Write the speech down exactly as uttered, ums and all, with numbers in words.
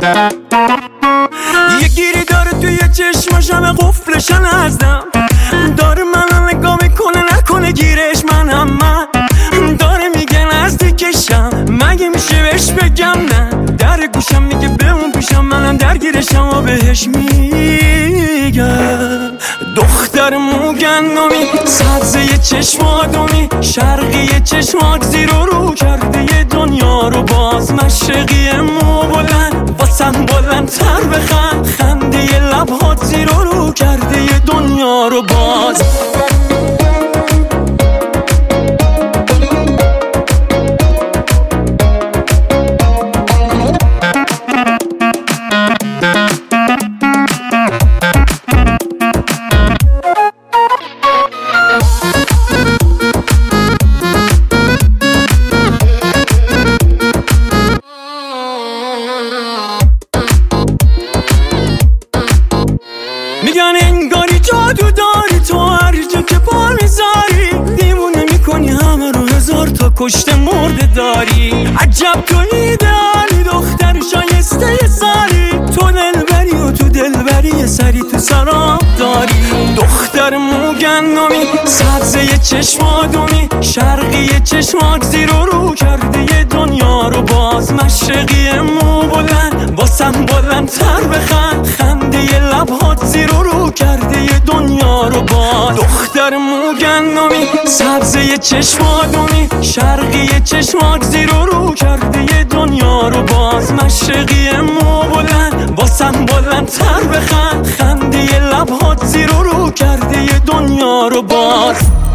یه گیری داره توی چشماش، همه قفلشن ازدم. داره منو نگاه میکنه، نکنه گیرش منم من. داره میگه نزدیکشم، مگه میشه بهش بگم نه؟ در گوشم میگه بمون پیشم، منم درگیرشم و بهش میگم. دختر موگندمی، سبزه چشم آدمی، شرقی چشمات زیر و رو کرده یه دنیا رو باز. مشرقی مو بلند واسم بلند تر بخند، خنده یه لبهات زیر و رو کرده یه دنیا رو باز. میگن انگاری جادو داری تو، هر جا که پا میذاری دیوونه میکنی همه رو، هزار تا کشته مرده داری. عجب تو ایدئالی، دختر شایسته سری، تو دلبری و تو دلبری سری تو سراب داری. دختر موگندمی، سبزه چشم آدمی، شرقی چشمات زیر و رو کرده یه دنیا رو باز. مشرقی مو بلند واسم بلند تر بخند، خنده یه لبهات زیر و رو کرده یه دنیا رو باز. دختر موگندمی، سبزه چشم آدمی، شرقی چشمات زیر و رو کرده یه دنیا رو باز. مشرقی مو بلند واسم بلند تر بخند، خنده یه لبهات زیر و رو کرده یه دنیا رو باز.